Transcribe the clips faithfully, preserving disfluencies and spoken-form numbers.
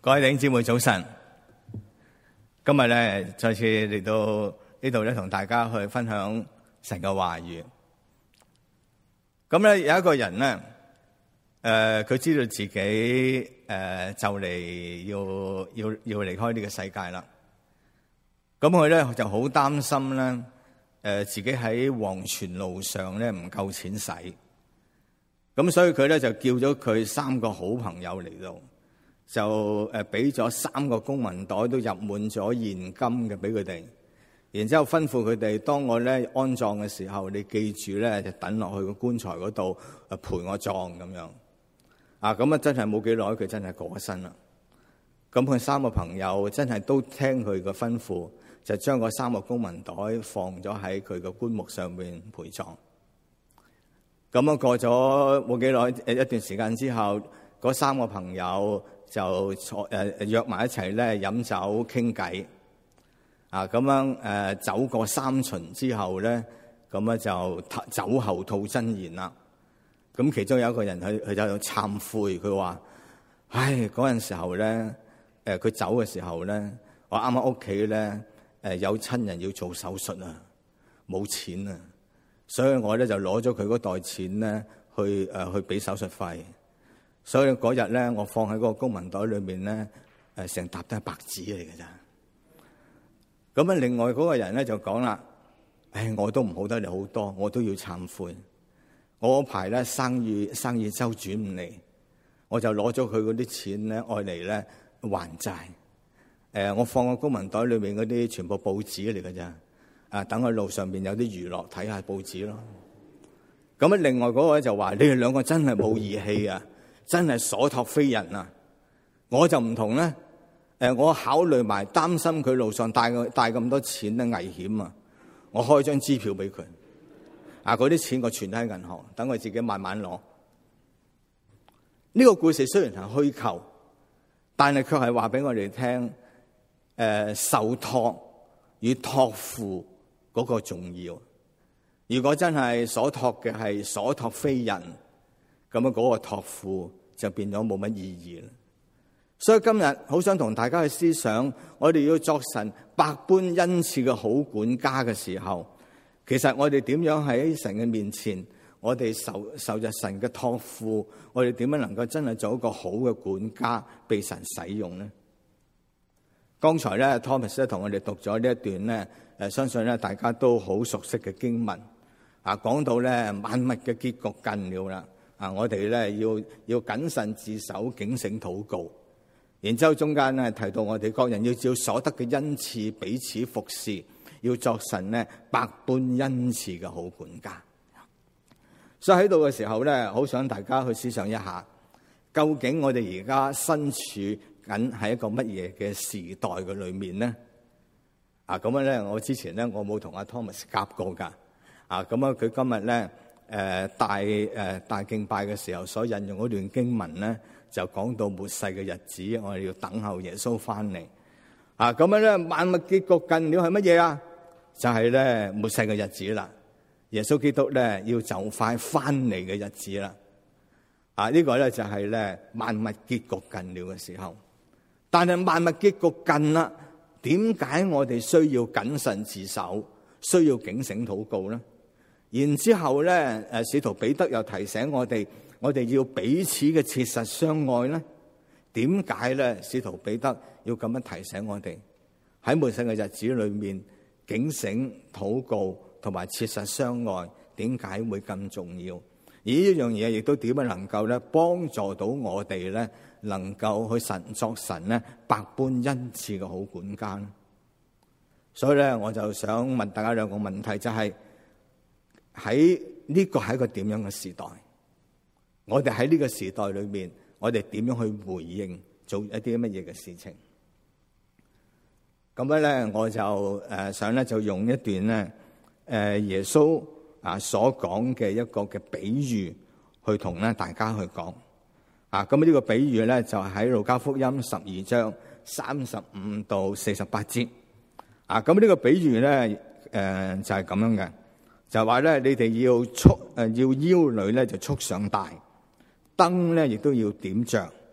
各位弟兄姊妹早晨，今日咧再次嚟到呢度咧，同大家去分享神嘅話語。咁咧有一個人咧，誒、呃，佢知道自己誒、呃、就嚟要要要離開呢個世界啦。咁佢咧就好擔心咧，誒、呃，自己喺黃泉路上咧唔夠錢使，咁所以佢咧就叫咗佢三個好朋友嚟到。就誒俾咗三個公文袋都入滿咗現金嘅俾佢哋，然之後吩咐佢哋，當我咧安葬嘅時候，你記住咧就等落去個棺材嗰度誒陪我葬咁樣。啊，咁啊真係冇幾耐，佢真係過咗身啦。咁佢三個朋友真係都聽佢嘅吩咐，就將嗰三個公文袋放咗喺佢嘅棺木上面陪葬。咁啊過咗冇幾耐誒一段時間之後，嗰三個朋友就坐誒約埋一齊咧飲酒傾偈，啊咁樣誒走過三巡之後咧，咁啊就酒後吐真言啦。咁其中有一個人佢佢就懺悔，佢話：唉，嗰陣時候咧，誒佢走嘅時候咧，我啱啱屋企咧誒有親人要做手術啊，冇錢啊，所以我咧就攞咗佢嗰袋錢咧去誒去俾手術費。所以嗰日咧，我放喺嗰個公文袋裏面咧，誒成沓都係白紙嚟嘅咋。咁啊，另外嗰個人咧就講啦：唉，我都唔好得你好多，我都要懺悔。我嗰排咧生意生意周轉唔嚟，我就攞咗佢嗰啲錢咧，愛嚟咧還債。誒，我放個公文袋裏面嗰啲全部報紙嚟嘅咋。啊，等喺路上邊有啲娛樂睇下報紙咯。咁啊，另外嗰個就話：你哋兩個真係冇義氣啊！真係所託非人啊！我就唔同咧，誒，我考慮埋擔心佢路上帶帶咁多錢咧危險啊！我開張支票俾佢，啊，嗰啲錢我存喺銀行，等佢自己慢慢攞。呢個故事雖然係虛構，但係卻係話俾我哋聽，誒，受託與託付嗰個重要。如果真係所託嘅係所託非人，咁啊嗰個託付就變咗冇乜意義啦。所以今日好想同大家去思想，我哋要作神百般恩賜嘅好管家嘅時候，其實我哋點樣喺神嘅面前，我哋受受着神嘅託付，我哋點樣能夠真係做一個好嘅管家，被神使用呢？剛才咧 Thomas 咧同我哋讀咗呢一段咧，誒，相信咧大家都好熟悉嘅經文啊，講到咧萬物嘅結局近了啦。啊！我哋咧要要謹慎自守，警醒禱告。然之後中間咧提到我哋各人要照所得嘅恩賜彼此服侍，要作神咧百般恩賜嘅好管家。所以喺度嘅時候咧，好想大家去思想一下，究竟我哋而家身處緊喺一個乜嘢嘅時代嘅裏面呢？啊咁樣咧，我之前咧我冇同阿 Thomas 夾過㗎。啊咁啊，佢今日咧。誒、呃、大誒、呃、大敬拜嘅時候所引用嗰段經文咧，就講到末世嘅日子，我哋要等候耶穌翻嚟。啊，咁樣咧，萬物結局近了係乜嘢啊？就係、是、咧末世嘅日子啦。耶穌基督咧要就快翻嚟嘅日子啦。啊，這個、呢個咧就係、是、咧萬物結局近了嘅時候。但係萬物結局近啦，點解我哋需要謹慎自守，需要警醒禱告咧？然之後咧，誒，使徒彼得又提醒我哋，我哋要彼此嘅切實相愛咧。點解咧？使徒彼得要咁樣提醒我哋喺末世嘅日子裏面，警醒禱告同埋切實相愛，點解會咁重要？而呢樣嘢亦都點樣能夠咧幫助到我哋咧，能夠去神作神咧百般恩賜嘅好管家呢？所以咧，我就想問大家兩個問題，就係、是。喺呢個係一個點樣嘅時代？我哋喺呢個時代裏面，我哋點樣去回應，做一啲乜嘢嘅事情？咁樣咧，我就誒想咧就用一段咧誒耶穌啊所講嘅一個嘅比喻，去同咧大家去講啊。咁呢個比喻咧就喺路加福音十二章三十五到四十八節啊。咁呢個比喻咧誒就係咁樣嘅。就話咧，你哋要束誒，要腰裏咧就束上帶，燈咧亦都要點着，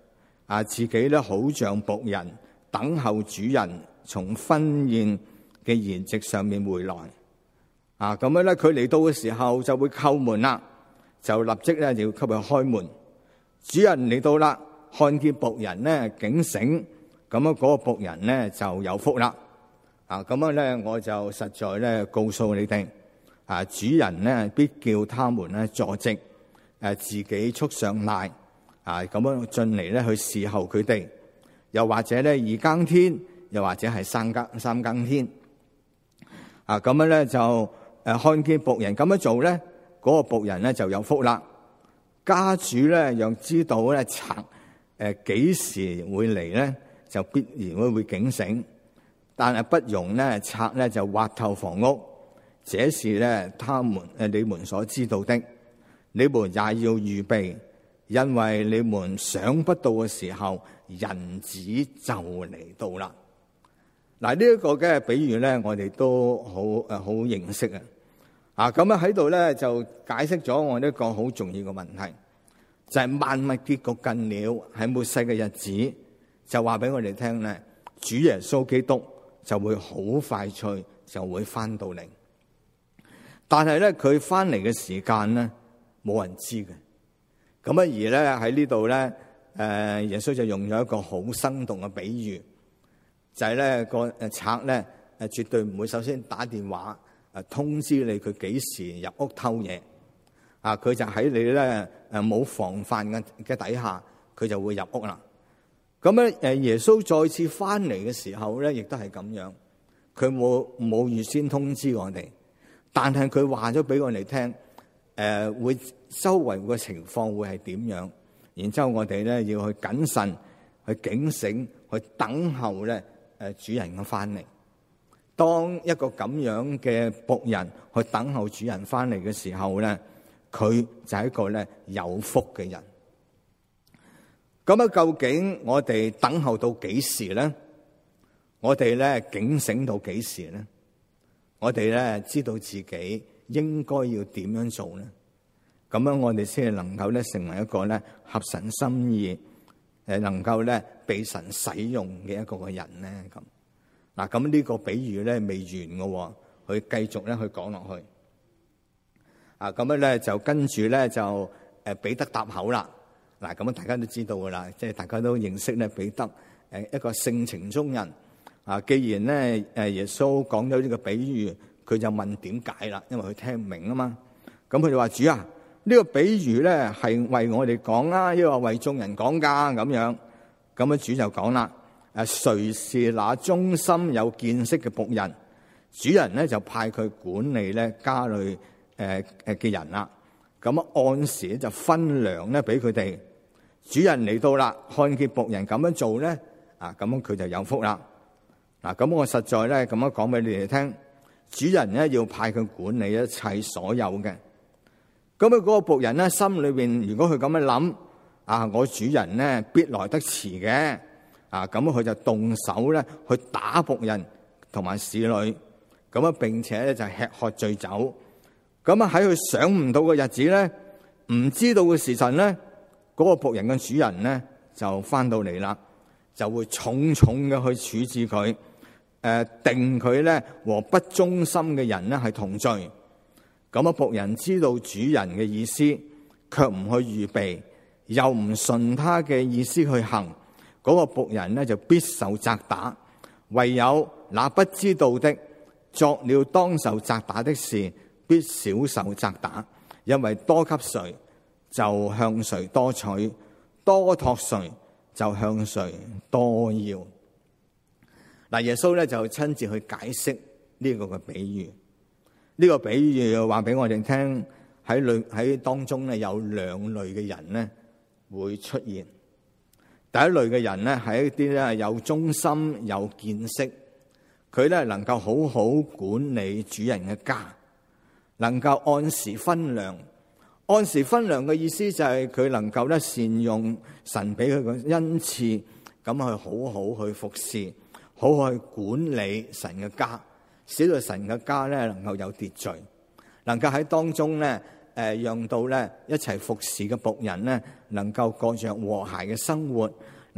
啊，自己咧好像僕人等候主人從婚宴嘅筵席上面回來。啊，咁樣咧，佢嚟到嘅時候就會叩門啦，就立即咧要給佢開門。主人嚟到啦，看見僕人咧警醒，咁樣嗰個僕人咧就有福啦。啊，咁樣咧我就實在咧告訴你哋，啊，主人咧必叫他們咧坐席，誒自己束上帶，啊咁樣進嚟咧去侍候佢哋，又或者咧二更天，又或者係三更三更天。啊，咁樣咧就誒看見僕人咁樣做咧，嗰個僕人咧就有福啦。家主咧若知道咧賊誒幾時會嚟咧，就必然會會警醒，但係不容咧賊咧就挖透房屋，這是咧他們誒你們所知道的，你們也要預備，因為你們想不到嘅時候，人子就嚟到啦。嗱，呢一個嘅比喻咧，我哋都好誒好認識啊。啊，咁樣喺度咧就解釋咗我呢個好重要嘅問題，就係萬物結局近了，喺末世嘅日子，就話俾我哋聽咧，主耶穌基督就會好快脆就會翻到嚟。但係咧佢翻嚟嘅時間咧冇人知嘅。咁啊而咧喺呢度咧，誒耶穌就用咗一個好生動嘅比喻，就係咧個誒賊咧誒絕對唔會首先打電話誒通知你佢幾時入屋偷嘢啊，佢就喺你咧誒冇防範嘅嘅底下，佢就會入屋啦。咁咧誒耶穌再次翻嚟嘅時候咧，亦都係咁樣，佢冇冇預先通知我哋，但係佢話咗俾我哋聽，誒會周圍嘅情況會係點樣，然之後我哋咧要去謹慎、去警醒、去等候咧誒主人嘅翻嚟。當一個咁樣嘅僕人去等候主人翻嚟嘅時候咧，佢就係一個咧有福嘅人。咁啊，究竟我哋等候到幾時咧？我哋咧警醒到幾時咧？我哋咧知道自己應該要點樣做咧？咁樣我哋先係能夠咧成為一個咧合神心意，誒能夠咧被神使用嘅一個嘅人咧咁。嗱，咁呢個比喻咧未完嘅，佢繼續咧去講落去。啊，咁樣咧就跟住咧就誒彼得答口啦。嗱，咁大家都知道噶啦，即係大家都認識咧彼得誒一個性情中人。啊，既然咧誒耶穌講咗呢個比喻，佢就問點解啦，因為佢聽唔明啊嘛。咁佢就話：主啊，呢個比喻咧係為我哋講啊，抑或為眾人講噶咁樣。咁啊主就講啦。誒，誰是那忠心有見識嘅僕人？主人咧就派佢管理咧家裏誒誒嘅人啦。咁按時就分糧咧俾佢哋。主人嚟到啦，看見僕人咁樣做咧，啊咁樣佢就有福啦。嗱，咁我實在咧咁樣講俾你哋聽，主人咧要派佢管理一切所有嘅。咁啊嗰個僕人咧心裏邊如果佢咁樣諗，啊我主人咧必來得遲嘅。啊，咁佢就動手咧去打僕人同埋使女，咁啊並且咧就吃喝醉酒，咁啊喺佢想唔到嘅日子咧，唔知道嘅時辰咧，嗰個僕人嘅主人咧就翻到嚟啦，就會重重嘅去處置佢，誒定佢咧和不忠心嘅人咧係同罪。咁啊僕人知道主人嘅意思，卻唔去預備，又唔順他嘅意思去行。嗰個僕人咧就必受責打，唯有那不知道的作了當受責打的事，必少受責打。因為多給誰，就向誰多取；多託誰，就向誰多要。嗱，耶穌咧就親自去解釋呢個嘅比喻。呢個比喻話俾我哋聽，喺裏喺當中咧有兩類嘅人咧會出現。第一類嘅人咧係一啲咧有忠心有見識，佢咧能夠好好管理主人嘅家，能夠按時分糧。按時分糧嘅意思就係佢能夠咧善用神俾佢嘅恩賜，咁去好好去服侍，好好去管理神嘅家，使到神嘅家咧能夠有秩序，能夠喺當中咧誒讓到咧一齊服侍嘅僕人咧能夠過着和諧嘅生活，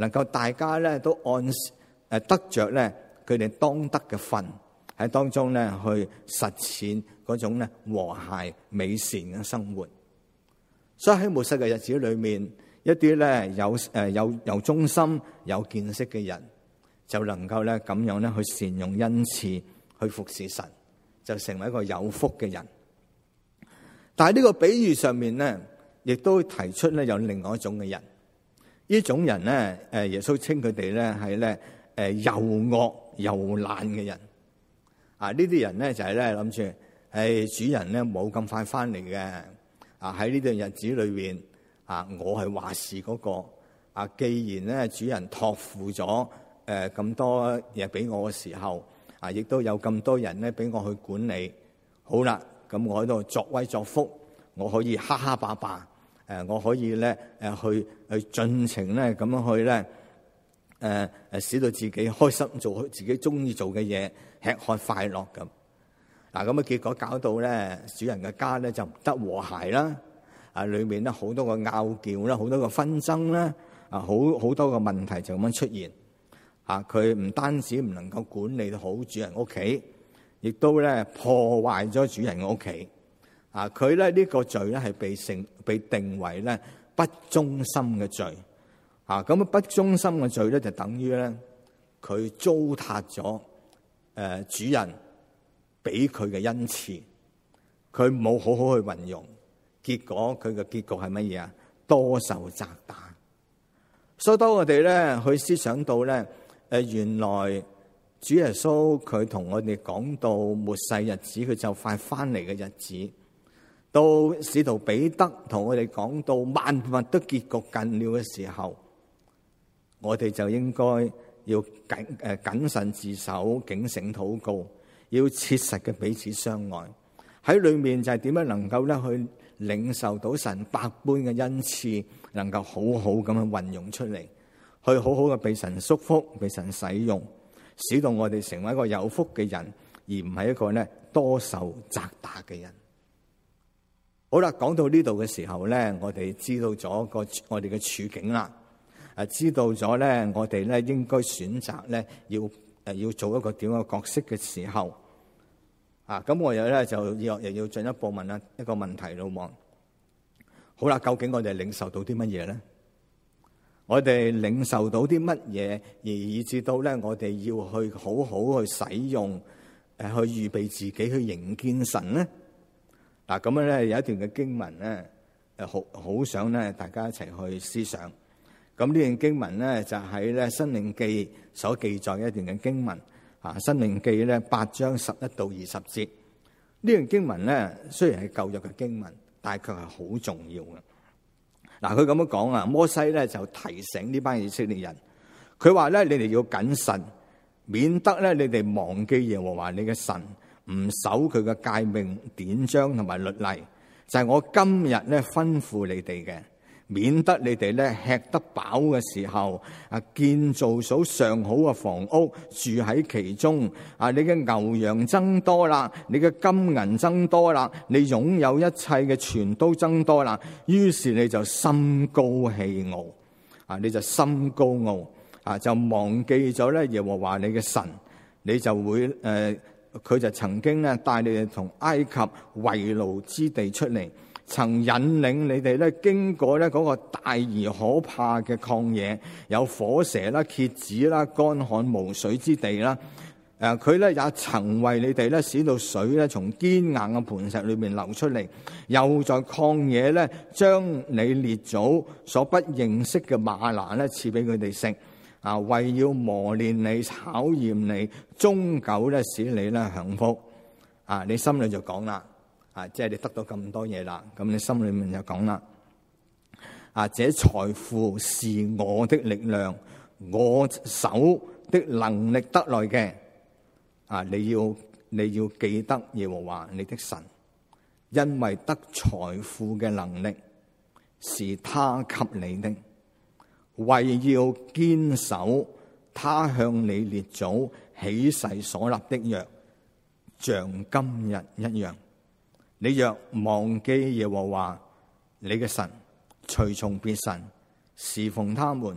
能夠大家咧都按誒得着咧佢哋當得嘅份，喺當中咧去實踐嗰種咧和諧美善嘅生活。所以喺末世嘅日子裏面，一啲咧有誒有有忠心有見識嘅人，就能夠咧咁樣咧去善用恩賜去服侍神，就成為一個有福嘅人。但係呢個比喻上面咧，亦都提出咧有另外一種嘅人。呢種人咧，誒耶穌稱佢哋咧係咧誒又惡又懶嘅人。啊，呢啲人咧就係咧諗住，誒主人咧冇咁快翻嚟嘅。啊喺呢段日子裏邊，啊我係話事嗰個。啊既然咧主人託付咗誒咁多嘢俾我嘅時候，啊亦都有咁多人咧俾我去管理。好啦，咁我喺度作威作福，我可以哈哈霸霸。誒，我可以咧誒去去盡情咧咁樣去咧誒誒，使到自己開心，做自己中意做嘅嘢，吃喝快樂咁。嗱，咁啊結果搞到咧主人嘅家咧就唔得和諧啦。啊，裏面咧好多個拗撬啦，好多個紛爭啦，啊好好多個問題就咁樣出現。啊，佢唔單止唔能夠管理好主人屋企，亦都咧破壞咗主人嘅屋企。啊！佢咧呢個罪咧係被成被定為咧不忠心嘅罪。啊！咁不忠心嘅罪咧就等於咧佢糟蹋咗誒主人俾佢嘅恩賜，佢冇好好去運用，結果佢嘅結局係乜嘢啊？多受責打。所以當我哋咧去思想到咧誒原來主耶穌佢同我哋講到末世日子，佢就快翻嚟嘅日子。到使徒彼得同我哋講到萬物都結局近了嘅時候，我哋就應該要謹誒謹慎自守，警醒禱告，要切實嘅彼此相愛。喺裏面就係點樣能夠咧去領受到神百般嘅恩賜，能夠好好咁樣運用出嚟，去好好嘅被神祝福，被神使用，使到我哋成為一個有福嘅人，而唔係一個咧多受責打嘅人。好啦，講到呢度嘅時候咧，我哋知道咗個我哋嘅處境啦，啊，知道咗咧，我哋咧應該選擇咧要誒要做一個點樣嘅角色嘅時候，啊，咁我又咧就要又要進一步問啦一個問題咯，望好啦，究竟我哋領受到啲乜嘢咧？我哋領受到啲乜嘢，而以至到咧我哋要去好好去使用誒去預備自己去迎見神咧？嗱，咁樣咧有一段嘅經文咧，誒好好想咧大家一齊去思想。咁呢段經文咧就喺咧《申命記》所記載嘅一段嘅經文啊，《申命記》咧八章十一到二十節。呢段經文咧雖然係舊約嘅經文，但係佢係好重要嘅。嗱，佢咁樣講啊，摩西咧就提醒呢班以色列人，佢話咧你哋要謹慎，免得咧你哋忘記耶和華你嘅神。唔守佢嘅誡命典章同埋律例，就係我今日咧吩咐你哋嘅，免得你哋咧吃得飽嘅時候啊，建造咗上好嘅房屋住喺其中啊，你嘅牛羊增多啦，你嘅金銀增多啦，你擁有一切嘅全都增多啦，於是你就心高氣傲啊，你就心高傲啊，就忘記咗咧耶和華你嘅神，你就會誒。呃佢就曾經咧帶你哋從埃及為奴之地出嚟，曾引領你哋咧經過咧嗰個大而可怕嘅曠野，有火蛇啦、蠍子啦、乾旱無水之地啦。誒，佢咧也曾為你哋咧使到水咧從堅硬嘅磐石裏面流出嚟，又在曠野咧將你列祖所不認識嘅嗎哪咧賜俾佢哋食。啊，為要磨練你、考驗你，終久咧使你咧享福。啊，你心裏就講啦，啊，即係你得到咁多嘢啦，咁你心裏面就講啦，啊，這財富是我的力量，我手的能力得來嘅。啊，你要你要記得耶和華你的神，因為得財富嘅能力是他給你的。為要堅守他向你列祖起誓所立的約，像今日一樣。你若忘記耶和華你嘅神，隨從別神，侍奉他們，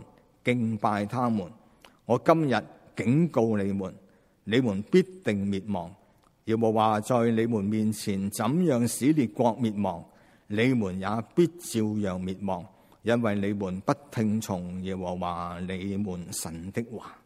敬拜他們。我今日警告你們，你們必定滅亡。耶和華在你們面前怎樣使列國滅亡，你們也必照樣滅亡，因為你們不聽從耶和華你們神的話。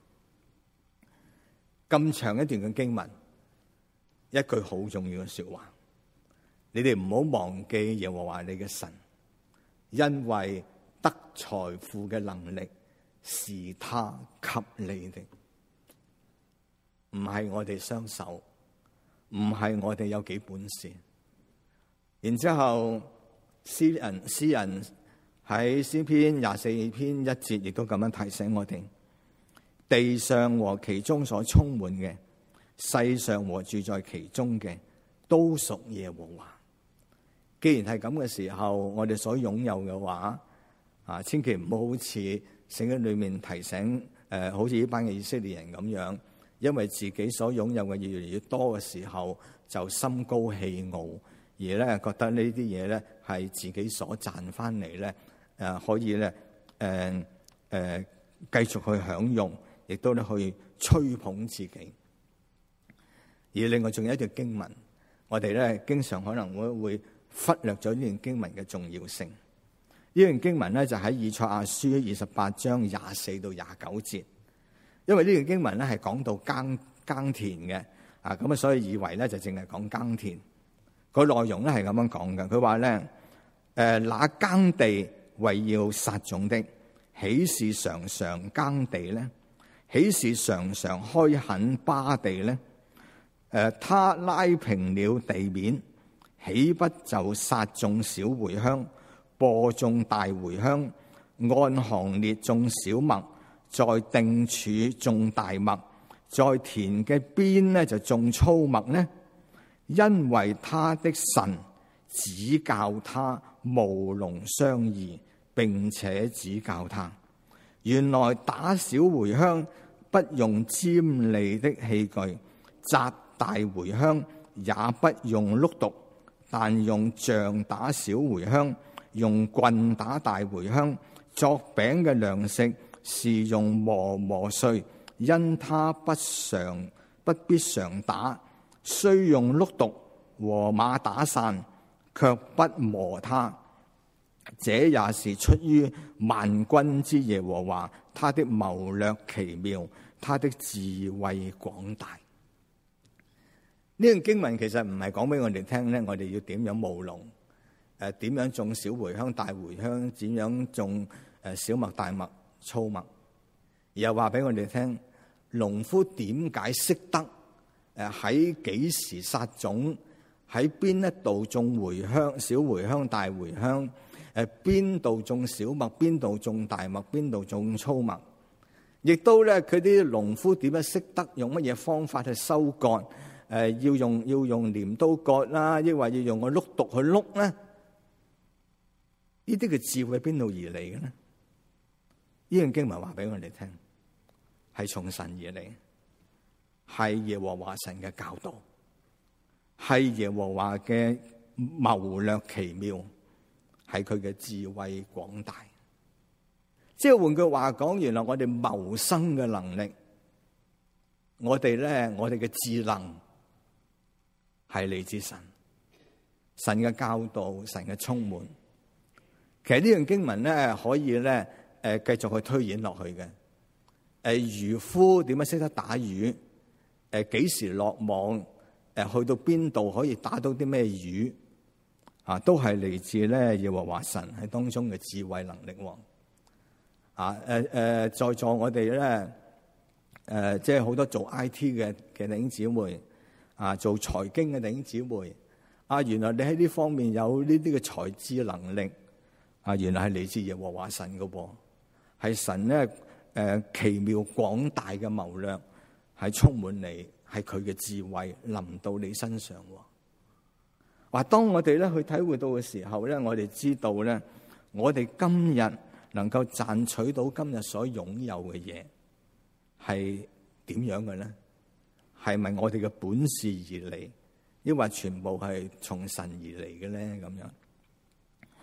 咁長一段嘅經文，一句好重要嘅說話，你哋唔好忘記耶和華你嘅神，因為得財富嘅能力是他給你的，唔係我哋雙手，唔係我哋有幾本事。然之後詩人詩人喺詩篇廿四篇一節亦都咁樣提醒我哋，地上和其中所充滿嘅，世上和住在其中嘅，都屬耶和華。既然係咁嘅時候，我哋所擁有嘅話啊，千祈唔好好似聖經裏面提醒誒、呃，好似呢班嘅以色列人咁樣，因為自己所擁有嘅嘢越嚟越多嘅時候，就心高氣傲，而咧覺得呢啲嘢咧係自己所賺翻嚟咧，誒、呃、可以咧誒誒繼續去享用，亦都咧去吹捧自己。而另外仲有一段經文，我哋咧經常可能會會忽略咗呢段經文嘅重要性。呢段經文咧就喺以賽亞書二十八章廿四到廿九節，因為呢段經文咧係講到耕耕田嘅，啊咁啊，所以以為咧就淨係講耕田。個內容咧係咁樣講嘅，佢話咧誒，那耕地為要撒種的，豈是常常耕地咧？豈是常常開墾耙地咧？誒，他拉平了地面，豈不就撒種小茴香，播種大茴香，按行列種小麥，在定處種大麥，在田嘅邊呢就種粗麥呢？因為他的神指教他務農相宜，並且指教他，原來打小茴香不用尖利的器具，摘大茴香也不用碌碡，但用杖打小茴香，用棍打大茴香。作餅嘅糧食是用磨磨碎，因他不常不必常打，雖用碌碡和馬打散，卻不磨他。這也是出於萬軍之耶和華，他的謀略奇妙，他的智慧廣大。呢段經文其實唔係講俾我哋聽咧，我哋要點樣務農，誒點樣種小茴香、大茴香，點樣種誒小麥、大麥、粗麥，而又話俾我哋聽，農夫點解識得誒喺幾時撒種，喺邊一度種茴香、小茴香、大茴香，誒邊度種小麥，邊度種大麥，邊度種粗麥，亦都咧佢啲農夫點樣識得用乜嘢方法去收割？誒、呃，要用要用鐮刀割啦，抑或要用個碌碡去碌咧？呢啲嘅智慧邊度而嚟嘅呢？呢段經文話俾我哋聽，係從神而嚟，係耶和華神嘅教導，係耶和華嘅謀略奇妙，係佢嘅智慧廣大。即係換句話講，原來我哋謀生嘅能力，我哋咧，我哋嘅智能。係嚟自神，神嘅教導，神嘅充滿。其實呢段經文咧，可以咧，誒，繼續去推演落去嘅。誒，漁夫點樣識得打魚？誒，幾時落網？誒，去到邊度可以打到啲咩魚？啊，都係嚟自咧耶和華神喺當中嘅智慧能力。啊，誒誒，在座我哋咧，誒，即係好多做 I T 嘅嘅弟兄姊妹。啊，做財經嘅弟兄姊妹，啊，原來你喺呢方面有呢啲嘅才智能力，啊，原來係嚟自耶和華神嘅噃，係神咧誒、呃、奇妙廣大嘅謀略，係充滿你，係佢嘅智慧臨到你身上。話當我哋咧去體會到嘅時候咧，我哋知道咧，我哋今日能夠賺取到今日所擁有嘅嘢，係點樣嘅咧？係咪我哋嘅本事而嚟，抑或全部係從神而嚟嘅咧？咁樣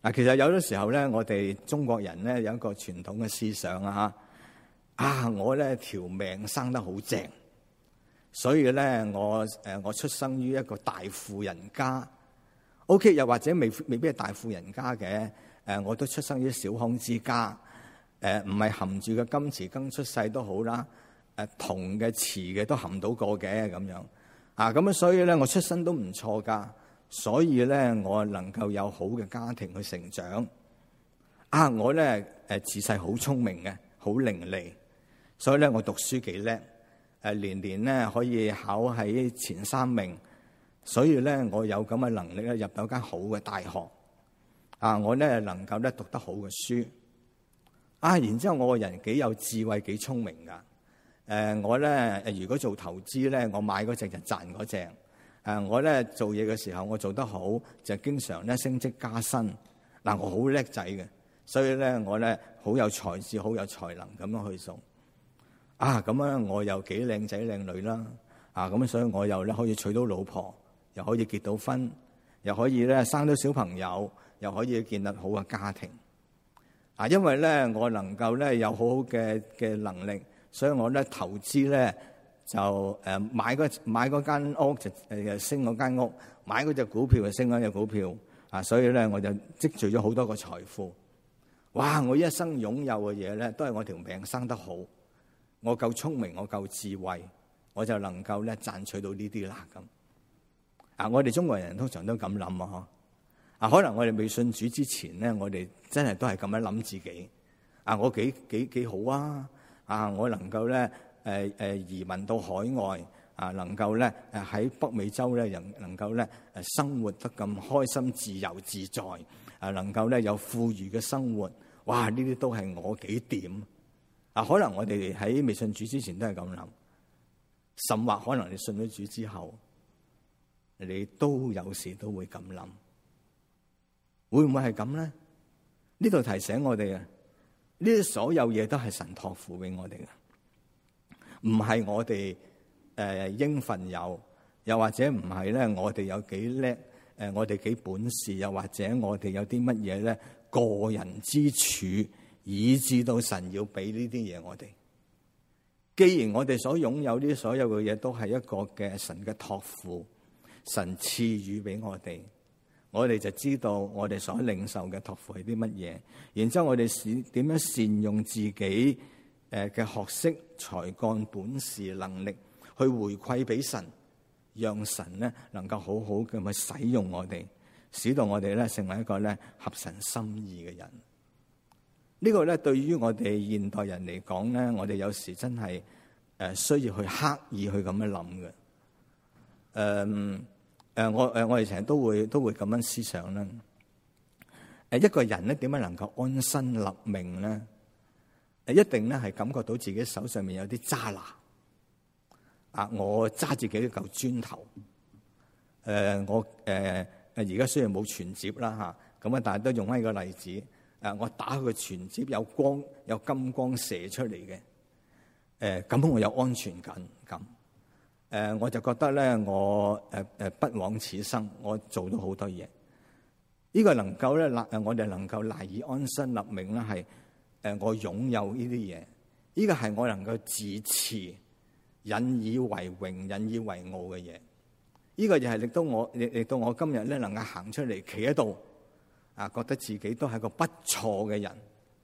嗱，其實有啲時候咧，我哋中國人咧有一個傳統嘅思想啊，啊，我咧條命生得好正，所以咧我誒我出生於一個大富人家。O.K. 又或者未未必係大富人家嘅，誒我都出生於小康之家，誒唔係含住個金匙羹出世都好啦，誒銅嘅瓷嘅都含到過嘅咁樣啊，咁樣所以咧我出身都唔錯噶，所以咧我能夠有好嘅家庭去成長。啊，我咧誒自細好聰明嘅，好伶俐，所以咧我讀書幾叻，誒年年咧可以考喺前三名。所以咧，我有咁嘅能力咧，入到間好嘅大學。啊，我咧能夠咧讀得好嘅書。啊，然之後我個人幾有智慧，幾聰明噶。誒，我咧誒，如果做投資咧，我買嗰隻就賺嗰隻。誒，我咧做嘢嘅時候，我做得好，就經常咧升職加薪。嗱，我好叻仔嘅，所以咧我咧好有才智，好有才能咁樣去做。啊，咁樣我又幾靚仔靚女啦。啊，咁所以我又咧可以娶到老婆。又可以結到婚，又可以咧生到小朋友，又可以建立好嘅家庭。啊，因為咧我能夠咧有好好嘅嘅能力，所以我咧投資咧就誒買嗰買嗰間屋就誒升嗰間屋，買嗰隻股票就升嗰隻股票。啊，所以咧我就積聚咗好多個財富。哇！我一生擁有嘅嘢咧，都係我條命生得好，我夠聰明，我夠智慧，我就能夠咧賺取到呢啲啦咁。啊！我哋中國人通常都咁諗啊，啊，可能我哋未信主之前咧，我哋真係都係咁樣諗自己。啊，我幾幾幾好啊！啊，我能夠咧誒誒移民到海外，啊，能夠咧誒喺北美洲咧，能能夠咧誒生活得咁開心、自由自在，啊，能夠咧有富裕嘅生活。哇！呢啲都係我幾掂。啊，可能我哋喺未信主之前都係咁諗，甚或可能你信咗主之後。你都有時都會咁諗，會唔會係咁咧？呢度提醒我哋啊，呢啲所有嘢都係神託付俾我哋嘅，唔係我哋誒應份有，又或者唔係咧我哋有幾叻，誒我哋幾本事，又或者我哋有啲乜嘢咧個人之處，以致到神要俾呢啲嘢我哋。既然我哋所擁有呢啲所有嘅嘢都係一個嘅神嘅託付。神賜予俾我哋，我哋就知道我哋所領受嘅託付係啲乜嘢，然之後我哋是點樣善用自己誒嘅學識、才幹、本事、能力去回饋俾神，讓神咧能夠好好咁去使用我哋，使到我哋咧成為一個咧合神心意嘅人。呢個咧對於我哋現代人嚟講咧，我哋有時真係誒需要去刻意去咁樣諗嘅。誒、嗯、誒，我誒我哋成日都會都會咁樣思想啦。誒，一個人咧點樣能夠安身立命咧？誒，一定咧係感覺到自己手上面有啲揸拿。啊，我揸住幾嚿磚頭。誒，我誒誒而家雖然冇存摺啦嚇，咁啊，但係都用翻個例子。誒，我打佢個存摺有光，有金光射出嚟嘅。誒，咁我有安全感咁。誒，我就覺得咧，我誒誒不枉此生，我做到好多嘢。呢個能夠咧，誒我哋能夠賴以安身立命咧，係誒我擁有呢啲嘢。呢個係我能夠自持、引以為榮、引以為傲嘅嘢。呢個就係令到我，令令到我今日咧能夠行出嚟，企喺度啊，覺得自己都係個不錯嘅人。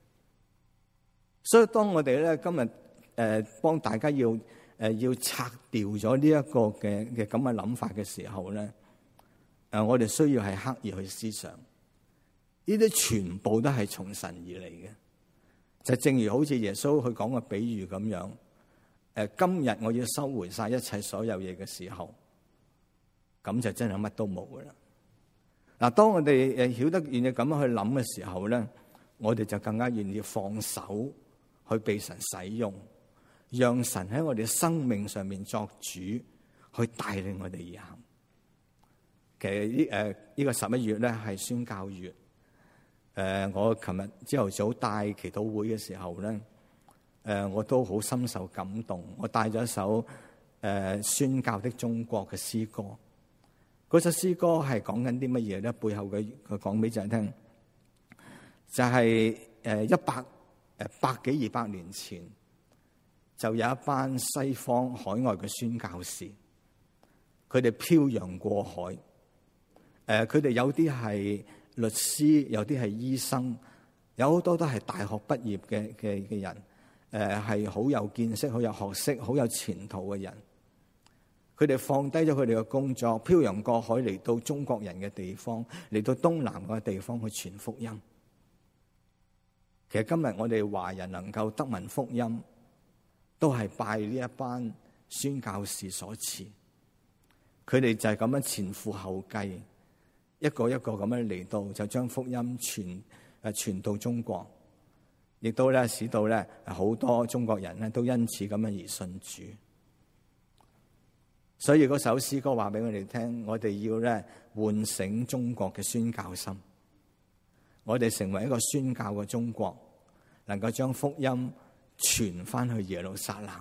所以當我哋咧今日誒幫大家要。誒要拆掉咗呢一個嘅嘅咁嘅諗法嘅時候咧，誒我哋需要係刻意去思想，呢啲全部都係從神而嚟嘅。就正如好似耶穌佢講嘅比喻咁樣，誒今日我要收回晒一切所有嘢嘅時候，咁就真係乜都冇噶啦。嗱，當我哋誒曉得願意咁樣去諗嘅時候咧，我哋就更加願意放手去被神使用。讓神喺我哋生命上面作主，去帶領我哋而行。其實呢誒呢個十一月咧係宣教月。誒、呃，我琴日朝頭早帶祈禱會嘅時候咧，誒、呃、我都好深受感動。我帶咗一首誒、呃、宣教的中國嘅詩歌。嗰首詩歌係講緊啲乜嘢咧？背後嘅佢講俾就係聽， 就係誒一百誒百幾二百年前，就有一班西方海外嘅宣教士，佢哋漂洋過海，誒佢哋有啲係律師，有啲係醫生，有好多都係大學畢業嘅嘅嘅人，誒係好有見識、好有學識、好有前途嘅人。佢哋放低咗佢哋嘅工作，漂洋過海嚟到中國人嘅地方，嚟到東南嘅地方去傳福音。其實今日我哋華人能夠得聞福音，都係拜呢一班宣教士所賜。佢哋就係咁樣前赴後繼，一個一個咁樣嚟到，就將福音傳誒傳到中國，亦都咧使到咧好多中國人咧都因此咁樣而信主。所以嗰首詩歌話俾我哋聽，我哋要咧喚醒中國嘅宣教心，我哋成為一個宣教嘅中國，能夠將福音傳翻去耶路撒冷。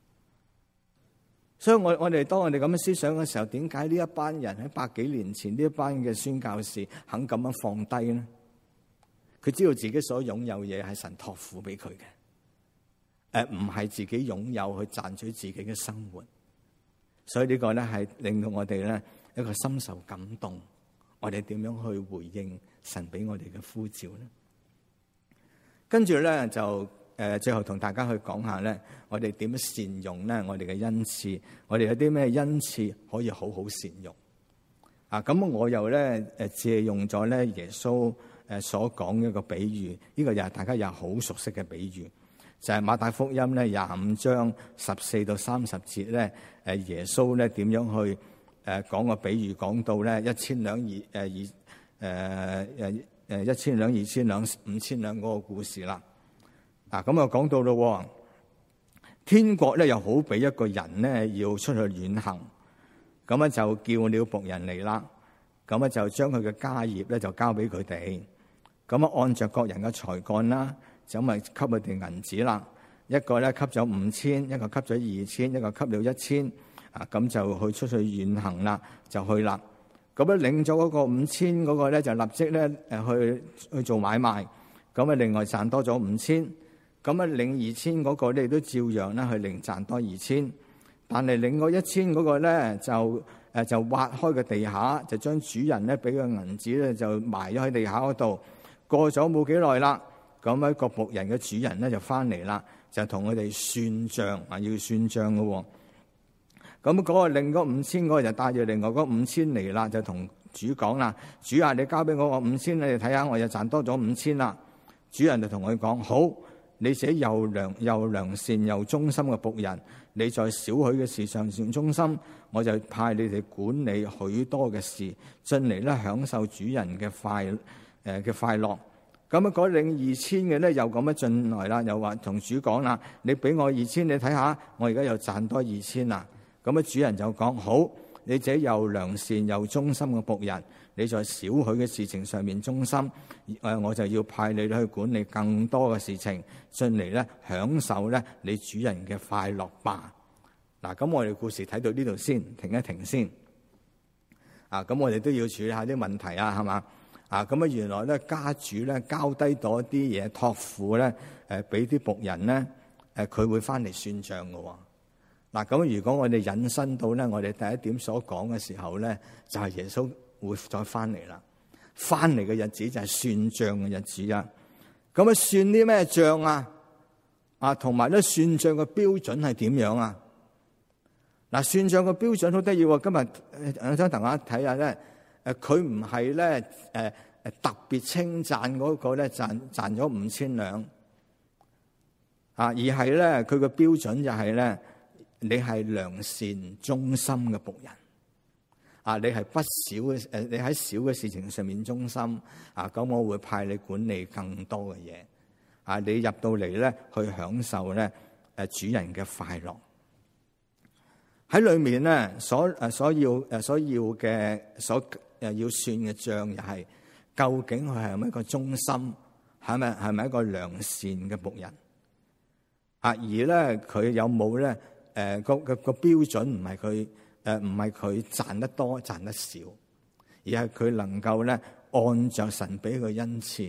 所以我我哋當我哋咁樣思想嘅時候，點解呢一班人喺百幾年前呢一班嘅宣教士肯咁樣放低呢？佢知道自己所擁有嘢係神託付俾佢嘅，誒唔係自己擁有去賺取自己嘅生活。所以呢個咧係令到我哋咧一個深受感動。我哋點樣去回應神俾我哋嘅呼召咧？跟住咧就誒最後同大家去講下咧，我哋點樣善用咧我哋嘅恩賜？我哋有啲咩恩賜可以好好善用啊？咁我又咧誒借用咗咧耶穌誒所講嘅一個比喻，呢個又係大家又好熟悉嘅比喻。就係馬太福音咧廿五章十四到三十節咧，誒耶穌咧點樣去誒講個比喻，講到咧一千兩二誒二誒誒誒一千兩二千兩五千兩嗰個故事啦。嗱咁啊講到咯，天國咧又好比一個人咧要出去遠行，咁啊就叫了僕人嚟啦，咁啊就將佢嘅家業咧就交俾佢哋，咁啊按着各人嘅才幹啦。咁咪給佢哋銀子啦，一個咧給咗五千，一個給咗二千，一個給了一千，啊咁就去出去遠行啦，就去啦。咁咧領咗嗰個五千嗰個咧就立即咧誒去去做買賣，咁啊另外賺多咗五千，咁啊領二千嗰個咧都照樣咧去另賺多二千，但係領嗰一千嗰個咧就誒就挖開個地下，就將主人咧俾個銀子咧就埋咗喺地下嗰度。過咗冇幾耐啦。咁一個僕人嘅主人咧就翻嚟啦，就同佢哋算賬啊，要算賬嘅。咁嗰個另嗰五千嗰個就帶住另外嗰五千嚟啦，就同主講啦：主啊，你交俾我個五千，你哋睇下，我又賺多咗五千啦。主人就同佢講：好，你這又良又良善又忠心嘅僕人，你在少許嘅事上算忠心，我就派你哋管理許多嘅事，進嚟咧享受主人嘅快誒嘅快樂。咁啊，嗰領二千嘅咧，又咁樣進來啦，又話同主講啦：你俾我二千，你睇下，我而家又賺多二千啦。咁啊，主人就講：好，你這又良善又忠心嘅僕人，你在少許嘅事情上面忠心，誒，我就要派你去管理更多嘅事情，進嚟咧享受咧你主人嘅快樂吧。嗱，咁我哋故事睇到呢度先，停一停先。啊，咁我哋都要處理下啲問題啊，係嘛？啊，咁啊，原來咧家主咧交低咗啲嘢託付咧，誒俾啲僕人咧，誒佢會翻嚟算賬嘅喎。嗱，咁如果我哋引申到咧，我哋第一點所講嘅時候咧，就係耶穌會再翻嚟啦。翻嚟嘅日子就係算賬嘅日子啊。咁啊，算啲咩賬啊？啊，同埋咧算賬嘅標準係點樣啊？嗱，算賬嘅標準好得意喎。今日我想同大家睇下咧。誒佢唔係咧誒誒特別稱讚嗰個咧賺賺咗五千兩啊，而係咧佢個標準就係咧你係良善忠心嘅僕人啊，你係不少嘅誒，你喺少嘅事情上面忠心啊，咁我會派你管理更多嘅嘢啊，你入到嚟咧去享受咧誒主人嘅快樂。喺裏面咧所誒所要誒所要嘅所誒要算嘅賬又係究竟佢係咪一個忠心，係咪係咪一個良善嘅僕人啊？而咧佢有冇咧誒個個個標準唔係佢誒唔係佢賺得多賺得少，而係佢能夠咧按着神俾佢恩賜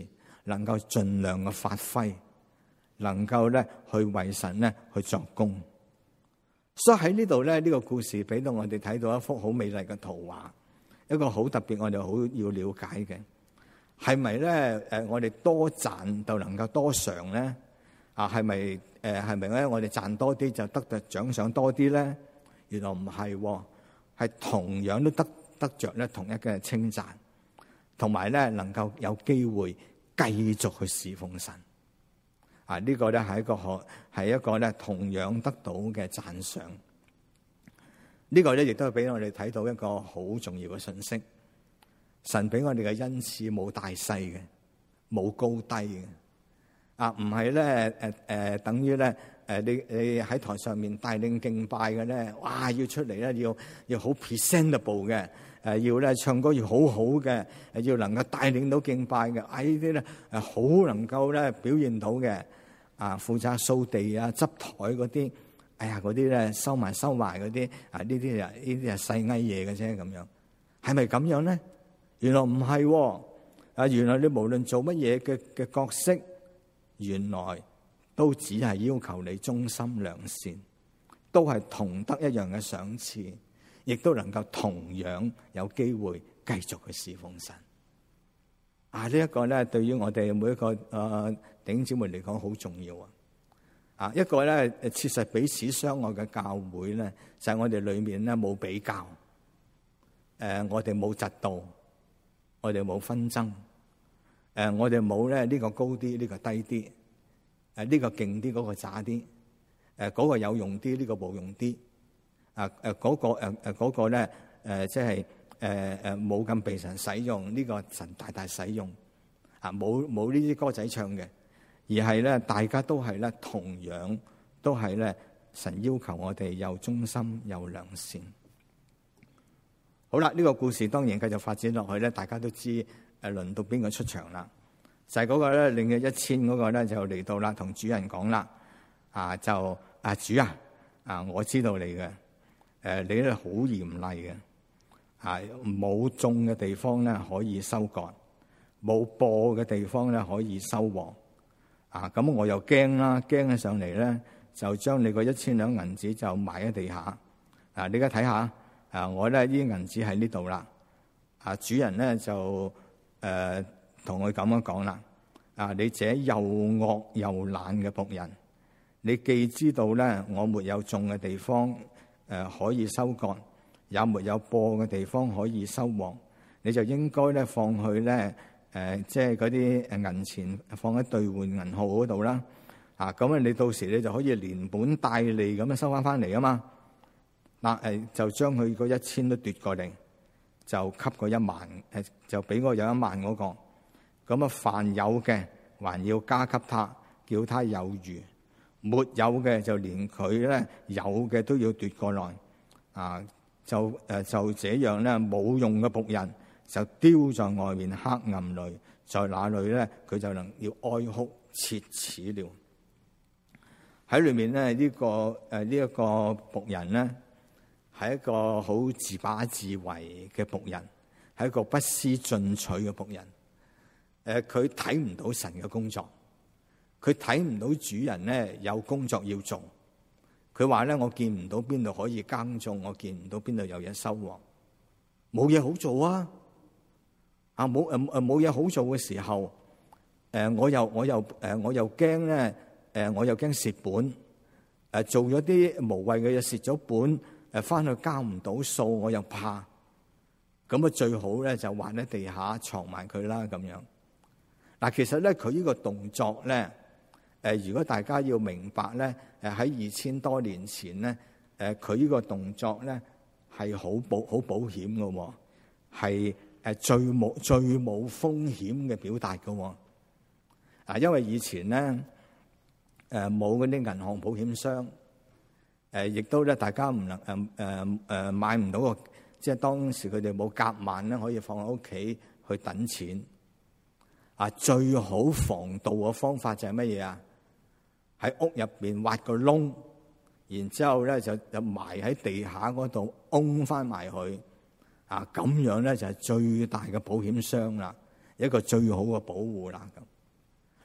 能夠盡量嘅發揮，能夠咧去為神咧去作工。所以喺呢度咧，呢個故事俾到我哋睇到一幅好美麗嘅圖畫，一個好特別，我哋好要了解嘅係咪咧？誒，我哋多賺就能夠多嘗咧？啊，係咪誒係咪咧？我哋賺多啲就得嘅獎賞多啲咧？原來唔係，係同樣都得得着咧同一嘅稱讚，同埋咧能夠有機會繼續去侍奉神。啊，呢個咧係一個可係一個咧同樣得到嘅讚賞。呢個咧亦都係俾我哋睇到一個好重要嘅信息。神俾我哋嘅恩賜冇大細嘅，冇高低嘅。啊，唔係咧誒誒，等於咧誒，你你喺台上面帶領敬拜嘅咧，哇，要出嚟咧要要好 presentable 嘅，誒，要咧唱歌要好好嘅，誒，要能夠帶領到敬拜嘅，啊，呢啲咧誒好能夠咧表現到嘅，啊，負責掃地啊、執台嗰啲，哎呀，嗰啲咧收埋收埋嗰啲，啊，呢啲啊呢啲係細藝嘢嘅啫，咁樣係咪咁樣咧？原來唔係，啊，原來你無論做乜嘢嘅嘅角色，原來都只係要求你忠心良善，都係同得一樣嘅賞賜，亦都能夠同樣有機會繼續去侍奉神。啊，這個、呢一個咧，對於我哋每一個誒弟兄姊妹嚟講好重要啊！啊，一個咧切實彼此相愛嘅教會咧，就係、是、我哋裏面咧冇比較，誒、呃，我哋冇嫉妒。我哋冇紛爭，誒，我哋冇咧呢個高啲，呢、這個低啲，誒、這、呢個勁啲，嗰、那個渣啲，誒、那、嗰個有用啲，呢、這個冇用啲，啊誒嗰個誒誒嗰個咧誒即係誒誒冇咁被神使用，呢、這個神大大使用，啊冇冇呢啲歌仔唱嘅，而係咧大家都係咧同樣都係咧神要求我哋又忠心又良善。好啦，呢、這個故事當然繼續發展落去咧，大家都知誒輪到邊個出場啦？就係、是、嗰個咧，領咗一千嗰個咧就嚟到啦，同主人講啦，啊就啊主啊，啊我知道你嘅，誒、啊、你咧好嚴厲嘅，啊冇種嘅地方咧可以收割，冇播嘅地方咧可以收穫，啊咁我又驚啦，驚起上嚟咧就將你個一千兩銀子就埋喺地下，啊你而家睇下。啊！我咧呢啲銀紙喺呢度啦。啊，主人咧就誒同佢咁樣講啦。啊，你這又惡又懶嘅僕人，你既知道咧我沒有種嘅地方誒、呃、可以收割，也沒有播嘅地方可以收穫，你就應該咧放去咧誒，即係嗰啲誒銀錢放喺兌換銀號嗰度啦。啊，咁啊你到時你就可以連本帶利咁樣收翻翻嚟啊嘛。嗱誒，就將佢嗰一千都奪過嚟，就給個一萬誒，就俾個有一萬嗰個。咁啊，凡有嘅還要加給他，叫他有餘；沒有嘅就連佢咧有嘅都要奪過來。啊，就誒就這樣咧，冇用嘅僕人就丟在外面黑暗裏，在那裏咧佢就能要哀哭切齒了。喺裏面咧呢個誒呢一個僕人咧。係一個好自把自為嘅僕人，係一個不思進取嘅僕人。誒，佢睇唔到神嘅工作，佢睇唔到主人咧有工作要做。佢話咧：我見唔到邊度可以耕種，我見唔到邊度有嘢收穫，冇嘢好做啊！啊，冇誒誒冇嘢好做嘅時候，誒我又我又誒我又驚咧，誒我又驚蝕本，誒做咗啲無謂嘅嘢蝕咗本。誒，翻去交唔到數，我又怕，咁啊最好咧就還喺地下藏埋佢啦咁樣。嗱，其實咧佢呢個動作咧，誒，如果大家要明白咧，誒喺二千多年前咧，誒佢呢個動作咧係好保好保險嘅，係誒最冇最冇風險嘅表達嘅。啊，因為以前咧誒冇嗰啲銀行保險箱。誒，亦都咧，大家唔能誒誒誒買唔到個，即係當時佢哋冇夾萬咧，可以放喺屋企去等錢。啊，最好防盜嘅方法就係乜嘢啊？喺屋入邊挖個窿，然之後咧就就埋喺地下嗰度，掹翻埋去。啊，咁樣咧就係最大嘅保險箱啦，一個最好嘅保護啦。咁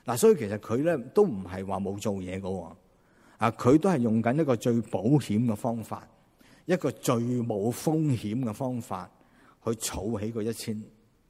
嗱，所以其實佢咧都唔係話冇做嘢噶，啊，佢都係用緊一個最保險嘅方法，一個最冇風險嘅方法去儲起個一千。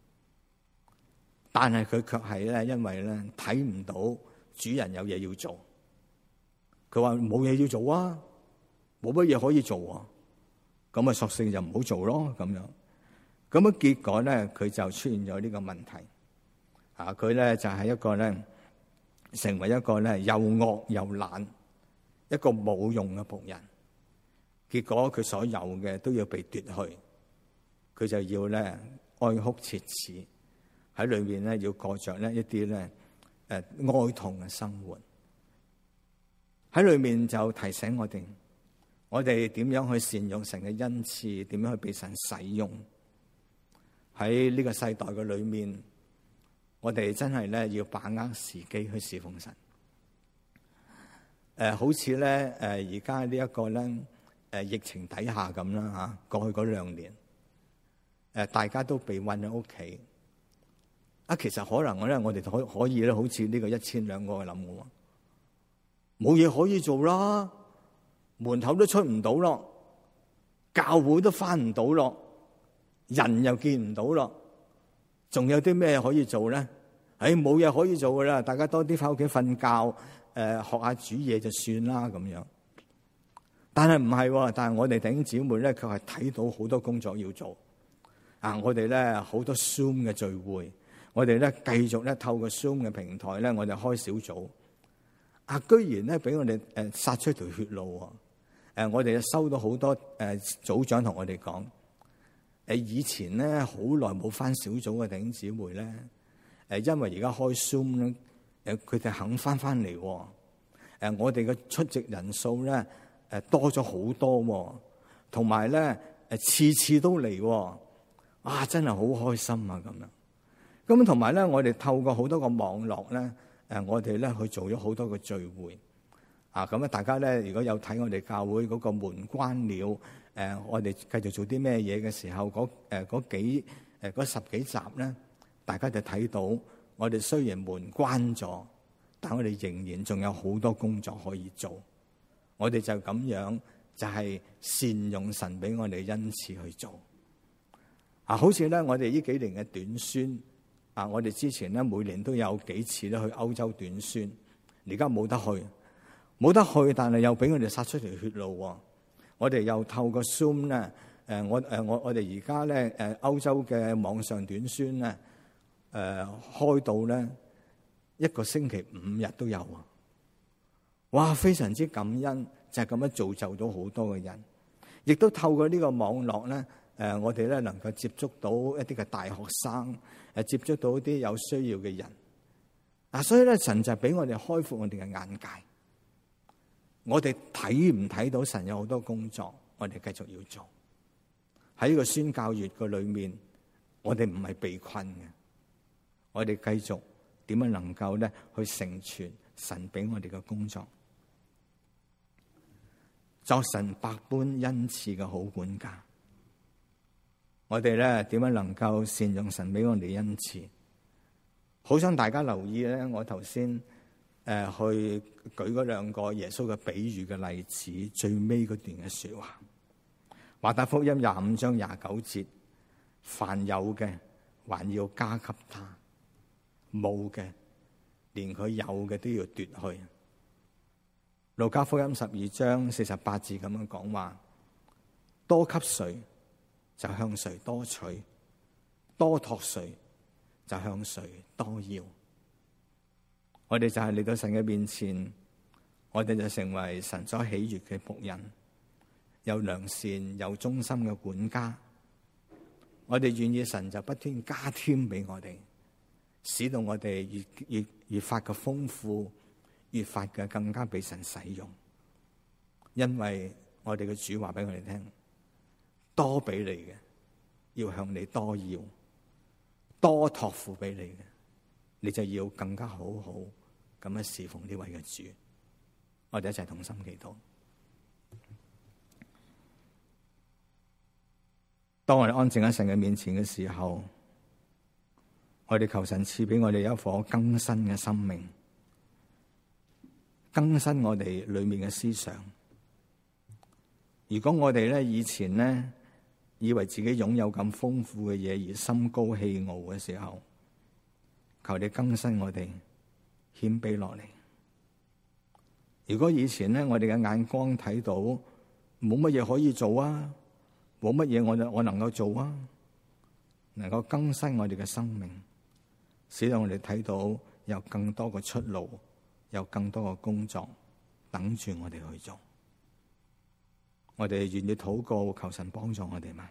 但係佢卻係咧，因為咧睇唔到主人有嘢要做，佢話冇嘢要做啊，冇乜嘢可以做啊，咁啊索性就唔好做咯，咁樣，咁啊結果咧佢就出現咗呢個問題，啊佢咧就係一個咧成為一個咧又惡又懶，一個冇用嘅僕人，結果佢所有嘅都要被奪去，佢就要咧哀哭切齒。喺裏面咧，要過着咧一啲咧誒哀痛嘅生活。喺裏面就提醒我哋，我哋點樣去善用神嘅恩賜，點樣去被神使用。喺呢個世代嘅裏面，我哋真係咧要把握時機去侍奉神。誒、呃，好似咧誒而家呢一個咧誒疫情底下咁啦嚇，過去嗰兩年誒、呃、大家都被困喺屋企。啊，其實可能咧，我哋可可以咧，好似呢個一千兩個去諗嘅喎，冇嘢可以做啦，門口都出唔到咯，教會都返唔到咯，人又見唔到咯，仲有啲咩可以做咧？誒，冇嘢可以做㗎啦，大家多啲返屋企瞓覺，誒、呃，學下煮嘢就算啦咁樣。但係唔係，但係我哋弟兄姊妹咧，佢係睇到好多工作要做。啊，我哋咧好多 Zoom 嘅聚會。我哋咧繼續咧透過 Zoom 嘅平台咧，我哋開小組。啊，居然咧俾我哋誒殺出條血路喎！誒，我哋收到好多誒組長同我哋講，誒以前咧好耐冇返小組嘅弟兄姊妹咧，誒因為而家開 Zoom 咧，誒佢哋肯返返嚟。誒我哋嘅出席人數咧誒多咗好多，同埋咧誒次次都嚟，啊真係好開心啊咁樣。咁同埋咧，我哋透過好多個網絡咧，誒，我哋咧去做咗好多個聚會，啊，咁啊，大家咧如果有睇我哋教會嗰個門關了，誒，我哋繼續做啲咩嘢嘅時候，嗰誒嗰幾誒嗰十幾集咧，大家就睇到我哋雖然門關咗，但我哋仍然仲有好多工作可以做，我哋就咁樣就係善用神俾我哋恩賜去做，啊，好似咧我哋呢幾年嘅短宣。啊！我哋之前咧每年都有幾次咧去歐洲短宣，而家冇得去，冇得去，但係又俾我哋殺出條血路喎。我哋又透過 Zoom 咧，誒我誒我我哋而家咧誒歐洲嘅網上短宣咧，誒開到咧一個星期五日都有啊！哇！非常之感恩，就係咁樣造就到好多嘅人，亦都透過呢個網絡咧。誒，我哋咧能夠接觸到一啲嘅大學生，誒接觸到一啲有需要嘅人，嗱，所以咧神就俾我哋開闊我哋嘅眼界。我哋睇唔睇到神有好多工作，我哋繼續要做。喺呢個宣教月嘅裏面，我哋唔係被困嘅，我哋繼續點樣能夠咧去成全神俾我哋嘅工作，作神百般恩賜嘅好管家。我哋咧點樣能夠善用神俾我哋恩賜？好想大家留意咧，我頭先誒去舉嗰兩個耶穌嘅比喻嘅例子，最尾嗰段嘅說話。馬太福音廿五章廿九節，凡有嘅還要加給他，冇嘅連佢有嘅都要奪去。路加福音十二章四十八字咁樣講話，多給誰，就向誰多取，多託誰就向誰多要。我哋就係嚟到神嘅面前，我哋就成為神所喜悅嘅僕人，有良善有忠心嘅管家。我哋願意神就不斷加添俾我哋，使到我哋越越越發嘅豐富，越發嘅更加俾神使用。因為我哋嘅主話俾我哋聽，多俾你嘅，要向你多要；多託付俾你嘅，你就要更加好好咁樣侍奉呢位嘅主。我哋一齊同心祈禱。當我哋安靜喺神嘅面前嘅時候，我哋求神賜俾我哋一顆更新嘅生命， 更新我哋裏面嘅思想。如果我哋咧以前咧以為自己擁有咁豐富嘅嘢而心高氣傲嘅時候，求你更新我哋，謙卑落嚟。如果以前咧我哋嘅眼光睇到冇乜嘢可以做啊，冇乜嘢我我能夠做啊，能夠更新我哋嘅生命，使到我哋睇到有更多嘅出路，有更多嘅工作等住我哋去做。我哋願意禱告，求神幫助我哋嘛。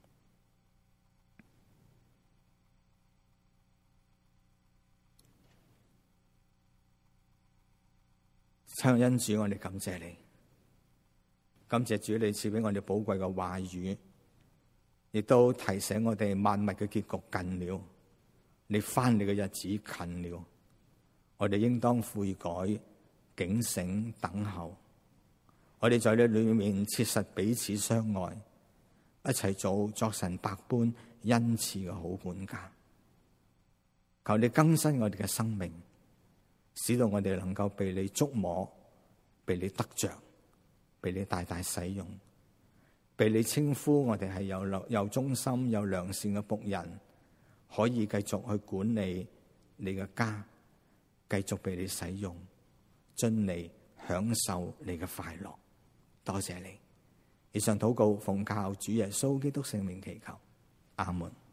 親愛恩主，我哋感謝你，感謝主你賜俾我哋寶貴嘅話語，亦都提醒我哋萬物嘅結局近了，你翻嚟嘅日子近了，我哋應當悔改、警醒、等候。我哋在你裏面切實彼此相愛，一齊做作神百般恩賜嘅好管家。求你更新我哋嘅生命，使到我哋能夠被你觸摸，被你得着，被你大大使用，被你稱呼我哋係有有忠心、有良善嘅僕人，可以繼續去管理你嘅家，繼續被你使用，盡你享受你嘅快樂。多謝你，以上禱告奉靠主耶穌基督聖名祈求，阿門。